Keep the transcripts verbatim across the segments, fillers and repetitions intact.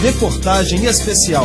Reportagem especial.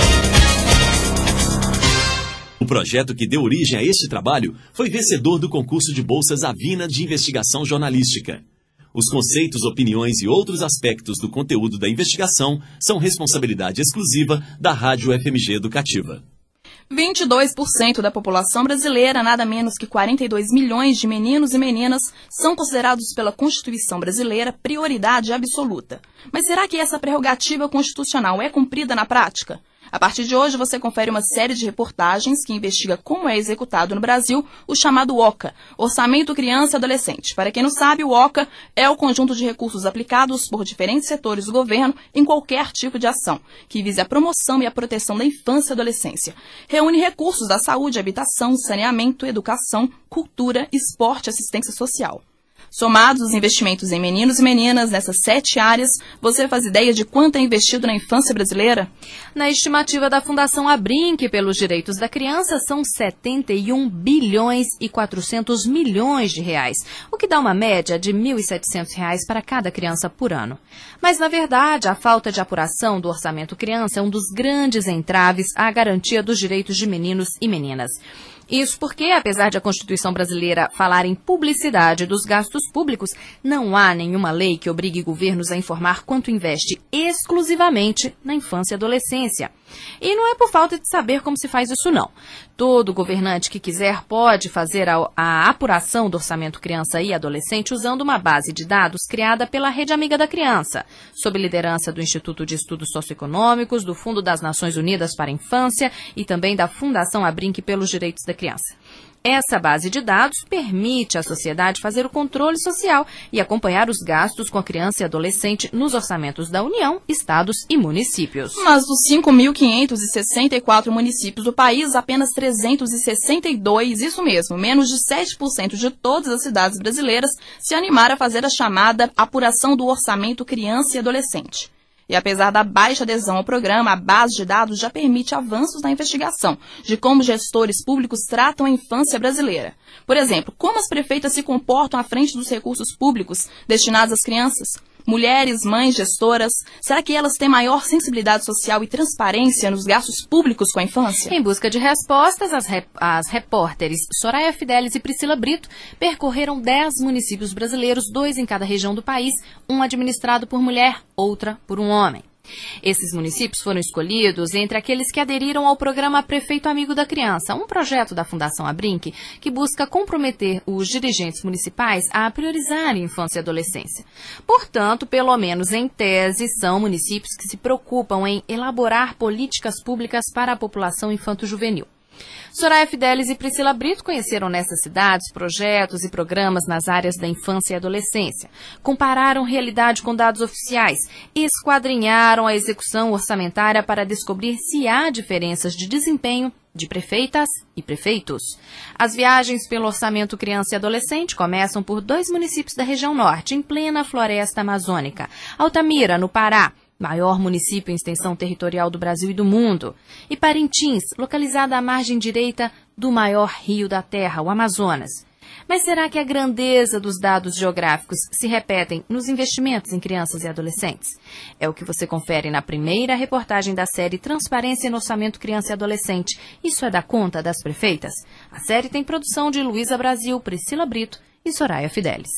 O projeto que deu origem a este trabalho foi vencedor do concurso de bolsas Avina de Investigação Jornalística. Os conceitos, opiniões e outros aspectos do conteúdo da investigação são responsabilidade exclusiva da Rádio F M G Educativa. vinte e dois por cento da população brasileira, nada menos que quarenta e dois milhões de meninos e meninas, são considerados pela Constituição brasileira prioridade absoluta. Mas será que essa prerrogativa constitucional é cumprida na prática? A partir de hoje, você confere uma série de reportagens que investiga como é executado no Brasil o chamado OCA, Orçamento Criança e Adolescente. Para quem não sabe, o OCA é o conjunto de recursos aplicados por diferentes setores do governo em qualquer tipo de ação, que vise a promoção e a proteção da infância e adolescência. Reúne recursos da saúde, habitação, saneamento, educação, cultura, esporte e assistência social. Somados os investimentos em meninos e meninas nessas sete áreas, você faz ideia de quanto é investido na infância brasileira? Na estimativa da Fundação Abrinq pelos Direitos da Criança, são setenta e um bilhões e quatrocentos milhões de reais, o que dá uma média de mil e setecentos reais para cada criança por ano. Mas, na verdade, a falta de apuração do orçamento criança é um dos grandes entraves à garantia dos direitos de meninos e meninas. Isso porque, apesar de a Constituição brasileira falar em publicidade dos gastos públicos, não há nenhuma lei que obrigue governos a informar quanto investe exclusivamente na infância e adolescência. E não é por falta de saber como se faz isso, não. Todo governante que quiser pode fazer a, a apuração do orçamento criança e adolescente usando uma base de dados criada pela Rede Amiga da Criança, sob liderança do Instituto de Estudos Socioeconômicos, do Fundo das Nações Unidas para a Infância e também da Fundação Abrinq pelos Direitos da Criança. Essa base de dados permite à sociedade fazer o controle social e acompanhar os gastos com a criança e adolescente nos orçamentos da União, estados e municípios. Mas dos cinco mil quinhentos e sessenta e quatro municípios do país, apenas trezentos e sessenta e dois, isso mesmo, menos de sete por cento de todas as cidades brasileiras, se animaram a fazer a chamada apuração do orçamento criança e adolescente. E apesar da baixa adesão ao programa, a base de dados já permite avanços na investigação de como gestores públicos tratam a infância brasileira. Por exemplo, como as prefeitas se comportam à frente dos recursos públicos destinados às crianças? Mulheres, mães, gestoras, será que elas têm maior sensibilidade social e transparência nos gastos públicos com a infância? Em busca de respostas, as, rep as repórteres Soraya Fidelis e Priscila Brito percorreram dez municípios brasileiros, dois em cada região do país, um administrado por mulher, outra por um homem. Esses municípios foram escolhidos entre aqueles que aderiram ao programa Prefeito Amigo da Criança, um projeto da Fundação Abrinq que busca comprometer os dirigentes municipais a priorizarem infância e adolescência. Portanto, pelo menos em tese, são municípios que se preocupam em elaborar políticas públicas para a população infanto-juvenil. Soraya Fidelis e Priscila Brito conheceram nessas cidades projetos e programas nas áreas da infância e adolescência, compararam realidade com dados oficiais, esquadrinharam a execução orçamentária para descobrir se há diferenças de desempenho de prefeitas e prefeitos. As viagens pelo orçamento criança e adolescente começam por dois municípios da região norte, em plena floresta amazônica. Altamira, no Pará, maior município em extensão territorial do Brasil e do mundo, e Parintins, localizada à margem direita do maior rio da Terra, o Amazonas. Mas será que a grandeza dos dados geográficos se repetem nos investimentos em crianças e adolescentes? É o que você confere na primeira reportagem da série Transparência no Orçamento Criança e Adolescente. Isso é da conta das prefeitas? A série tem produção de Luísa Brasil, Priscila Brito e Soraya Fidelis.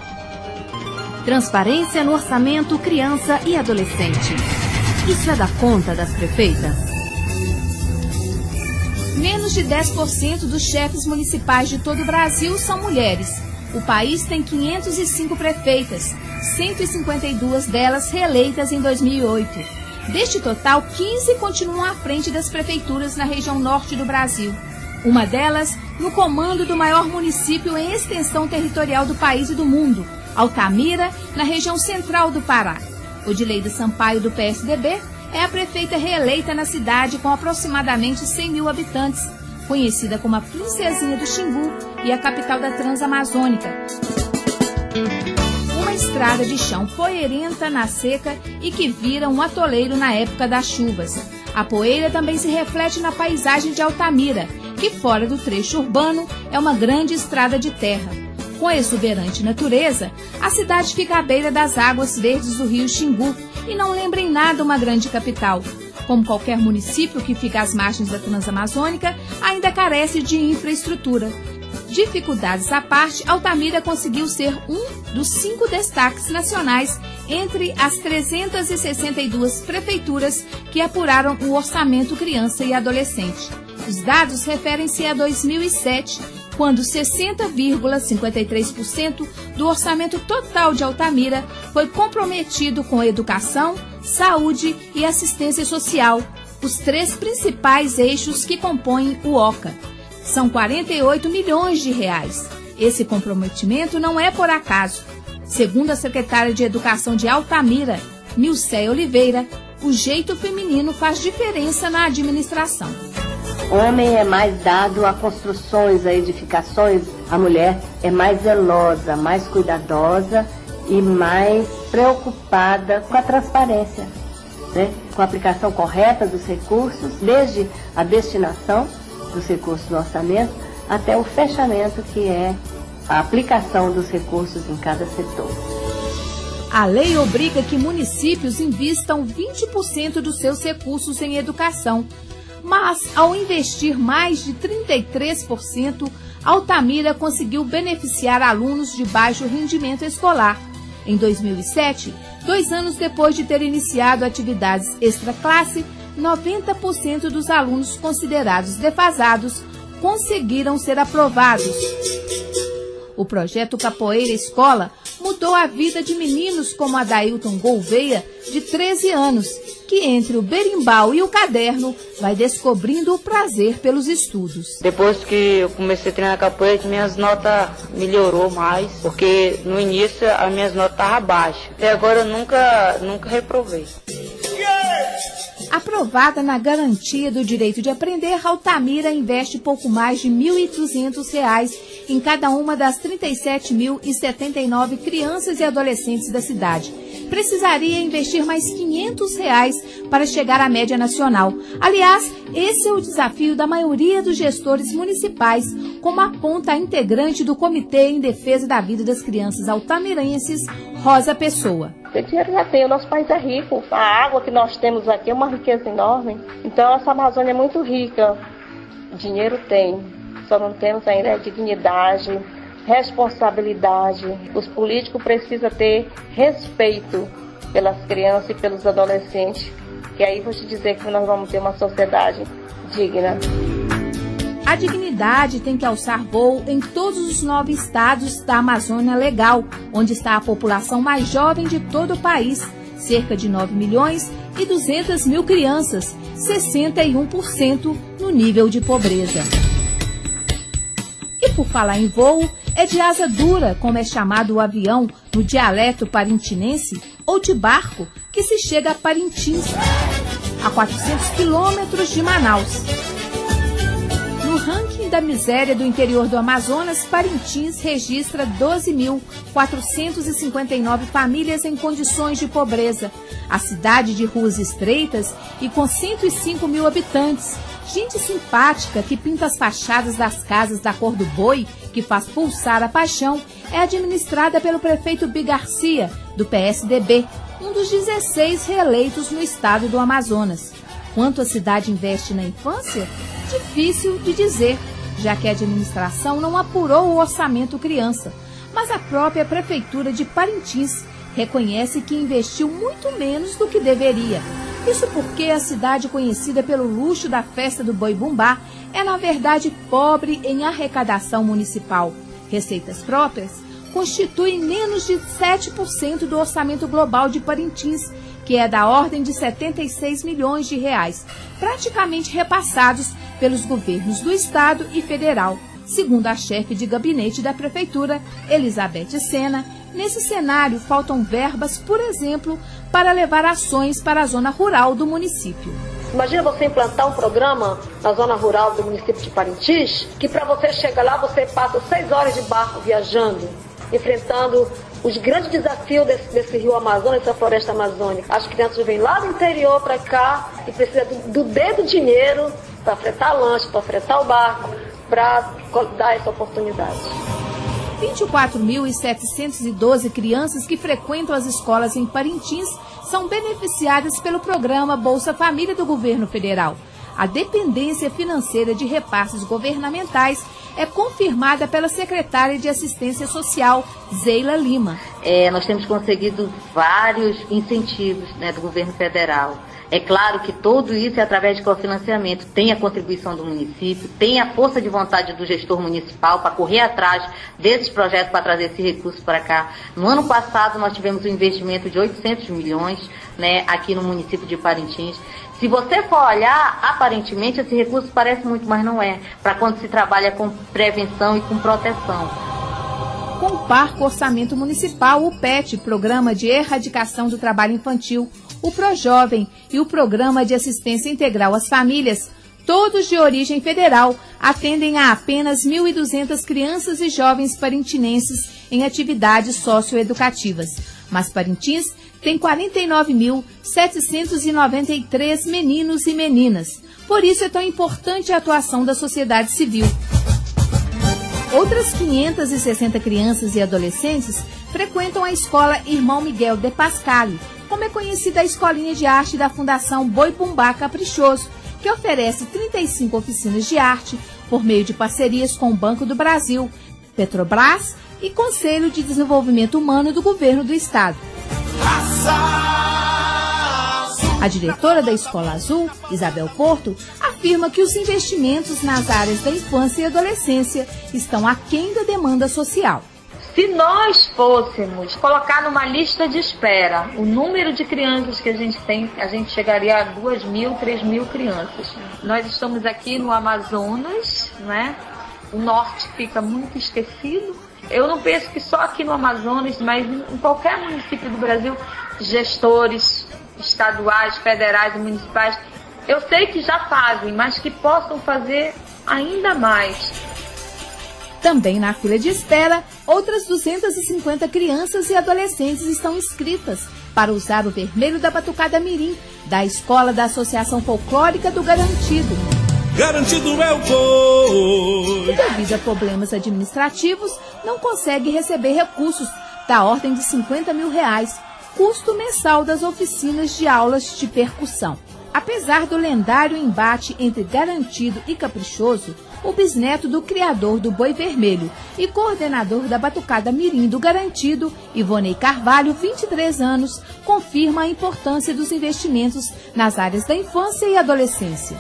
Transparência no Orçamento Criança e Adolescente. Isso é da conta das prefeitas? Menos de dez por cento dos chefes municipais de todo o Brasil são mulheres. O país tem quinhentas e cinco prefeitas, cento e cinquenta e duas delas reeleitas em dois mil e oito. Deste total, quinze continuam à frente das prefeituras na região norte do Brasil. Uma delas no comando do maior município em extensão territorial do país e do mundo, Altamira, na região central do Pará. Odileida Sampaio, do P S D B, é a prefeita reeleita na cidade com aproximadamente cem mil habitantes, conhecida como a Princesinha do Xingu e a capital da Transamazônica. Uma estrada de chão poeirenta na seca e que vira um atoleiro na época das chuvas. A poeira também se reflete na paisagem de Altamira, que fora do trecho urbano é uma grande estrada de terra. Com a exuberante natureza, a cidade fica à beira das águas verdes do rio Xingu e não lembra em nada uma grande capital. Como qualquer município que fica às margens da Transamazônica, ainda carece de infraestrutura. Dificuldades à parte, Altamira conseguiu ser um dos cinco destaques nacionais entre as trezentas e sessenta e duas prefeituras que apuraram o orçamento criança e adolescente. Os dados referem-se a dois mil e sete, quando sessenta vírgula cinquenta e três por cento do orçamento total de Altamira foi comprometido com educação, saúde e assistência social, os três principais eixos que compõem o OCA. São quarenta e oito milhões de reais. Esse comprometimento não é por acaso. Segundo a secretária de Educação de Altamira, Nilceia Oliveira, o jeito feminino faz diferença na administração. O homem é mais dado a construções, a edificações. A mulher é mais zelosa, mais cuidadosa e mais preocupada com a transparência, né? Com a aplicação correta dos recursos, desde a destinação dos recursos do orçamento até o fechamento, que é a aplicação dos recursos em cada setor. A lei obriga que municípios invistam vinte por cento dos seus recursos em educação, mas ao investir mais de trinta e três por cento, Altamira conseguiu beneficiar alunos de baixo rendimento escolar. Em dois mil e sete, dois anos depois de ter iniciado atividades extraclasse, noventa por cento dos alunos considerados defasados conseguiram ser aprovados. O projeto Capoeira Escola mudou a vida de meninos como Adailton Gouveia, de treze anos, que entre o berimbau e o caderno vai descobrindo o prazer pelos estudos. Depois que eu comecei a treinar capoeira, minhas notas melhorou mais, porque no início as minhas notas estavam baixas. Até agora eu nunca, nunca reprovei. Aprovada na garantia do direito de aprender, Altamira investe pouco mais de mil e duzentos reais em cada uma das trinta e sete mil e setenta e nove crianças e adolescentes da cidade. Precisaria investir mais quinhentos reais para chegar à média nacional. Aliás, esse é o desafio da maioria dos gestores municipais, como aponta a integrante do Comitê em Defesa da Vida das Crianças Altamirenses, Rosa Pessoa. O dinheiro já tem, o nosso país é rico, a água que nós temos aqui é uma riqueza enorme, então essa Amazônia é muito rica, dinheiro tem, só não temos ainda dignidade, responsabilidade. Os políticos precisam ter respeito pelas crianças e pelos adolescentes, que aí vou te dizer que nós vamos ter uma sociedade digna. A dignidade tem que alçar voo em todos os nove estados da Amazônia Legal, onde está a população mais jovem de todo o país, cerca de nove milhões e duzentas mil crianças, sessenta e um por cento no nível de pobreza. E por falar em voo, é de asa dura, como é chamado o avião no dialeto parintinense, ou de barco, que se chega a Parintins, a quatrocentos quilômetros de Manaus. No ranking da miséria do interior do Amazonas, Parintins registra doze mil quatrocentas e cinquenta e nove famílias em condições de pobreza. A cidade de ruas estreitas e com cento e cinco mil habitantes. Gente simpática que pinta as fachadas das casas da cor do boi, que faz pulsar a paixão, é administrada pelo prefeito Bi Garcia, do P S D B, um dos dezesseis reeleitos no estado do Amazonas. Quanto a cidade investe na infância? Difícil de dizer, já que a administração não apurou o orçamento criança. Mas a própria prefeitura de Parintins reconhece que investiu muito menos do que deveria. Isso porque a cidade, conhecida pelo luxo da festa do Boi Bumbá, é na verdade pobre em arrecadação municipal. Receitas próprias constituem menos de sete por cento do orçamento global de Parintins, que é da ordem de setenta e seis milhões de reais, praticamente repassados pelos governos do estado e federal. Segundo a chefe de gabinete da prefeitura, Elizabeth Sena, nesse cenário faltam verbas, por exemplo, para levar ações para a zona rural do município. Imagina você implantar um programa na zona rural do município de Parintins, que para você chegar lá você passa seis horas de barco viajando, enfrentando os grandes desafios desse, desse rio Amazonas, dessa floresta amazônica. As crianças vêm lá do interior para cá e precisam do, do dedo dinheiro para fretar lanche, para fretar o barco, para dar essa oportunidade. vinte e quatro mil setecentas e doze crianças que frequentam as escolas em Parintins são beneficiadas pelo programa Bolsa Família do governo federal. A dependência financeira de repasses governamentais é confirmada pela secretária de Assistência Social, Zeila Lima. É, nós temos conseguido vários incentivos, né, do governo federal. É claro que tudo isso é através de cofinanciamento. Tem a contribuição do município, tem a força de vontade do gestor municipal para correr atrás desses projetos para trazer esse recurso para cá. No ano passado nós tivemos um investimento de oitocentos milhões, né, aqui no município de Parintins. Se você for olhar, aparentemente esse recurso parece muito, mas não é, para quando se trabalha com prevenção e com proteção. Com o Parco Orçamento Municipal, o P E T, Programa de Erradicação do Trabalho Infantil, o ProJovem e o Programa de Assistência Integral às Famílias, todos de origem federal, atendem a apenas mil e duzentas crianças e jovens parintinenses em atividades socioeducativas. Mas Parintins tem quarenta e nove mil setecentos e noventa e três meninos e meninas. Por isso é tão importante a atuação da sociedade civil. Outras quinhentas e sessenta crianças e adolescentes frequentam a escola Irmão Miguel de Pascale, como é conhecida a escolinha de arte da Fundação Boi Bumbá Caprichoso, que oferece trinta e cinco oficinas de arte por meio de parcerias com o Banco do Brasil, Petrobras e Conselho de Desenvolvimento Humano do Governo do Estado. A diretora da Escola Azul, Isabel Porto, afirma que os investimentos nas áreas da infância e adolescência estão aquém da demanda social. Se nós fôssemos colocar numa lista de espera o número de crianças que a gente tem, a gente chegaria a duas mil, três mil crianças. Nós estamos aqui no Amazonas, né? O norte fica muito esquecido. Eu não penso que só aqui no Amazonas, mas em qualquer município do Brasil, gestores estaduais, federais e municipais, eu sei que já fazem, mas que possam fazer ainda mais. Também na fila de espera, outras duzentas e cinquenta crianças e adolescentes estão inscritas para usar o vermelho da Batucada Mirim, da Escola da Associação Folclórica do Garantido. Garantido é o boi! E devido a problemas administrativos, não consegue receber recursos da ordem de cinquenta mil reais, custo mensal das oficinas de aulas de percussão. Apesar do lendário embate entre Garantido e Caprichoso, o bisneto do criador do Boi Vermelho e coordenador da Batucada Mirim do Garantido, Ivonei Carvalho, vinte e três anos, confirma a importância dos investimentos nas áreas da infância e adolescência.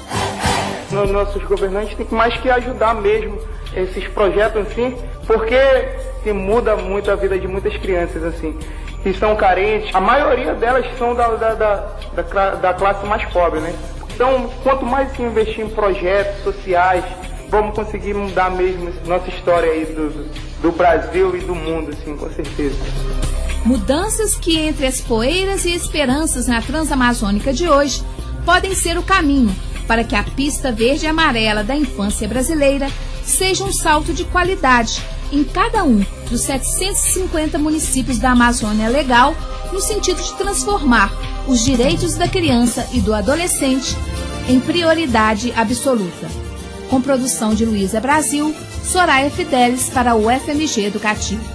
Os nossos governantes têm mais que ajudar mesmo esses projetos, assim, porque se muda muito a vida de muitas crianças, assim, que são carentes. A maioria delas são da, da, da, da, da classe mais pobre, né? Então, quanto mais se investir em projetos sociais, vamos conseguir mudar mesmo nossa história aí do, do Brasil e do mundo, assim, com certeza. Mudanças que, entre as poeiras e esperanças na Transamazônica de hoje, podem ser o caminho para que a pista verde e amarela da infância brasileira seja um salto de qualidade em cada um dos setecentos e cinquenta municípios da Amazônia Legal, no sentido de transformar os direitos da criança e do adolescente em prioridade absoluta. Com produção de Luísa Brasil, Soraya Fidelis para o F M G Educativo.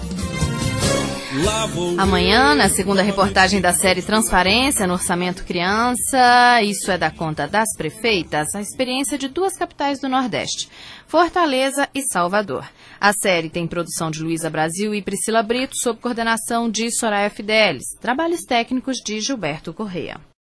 Amanhã, na segunda reportagem da série Transparência no Orçamento Criança, isso é da conta das prefeitas, a experiência de duas capitais do Nordeste, Fortaleza e Salvador. A série tem produção de Luísa Brasil e Priscila Brito, sob coordenação de Soraya Fidelis, trabalhos técnicos de Gilberto Correia.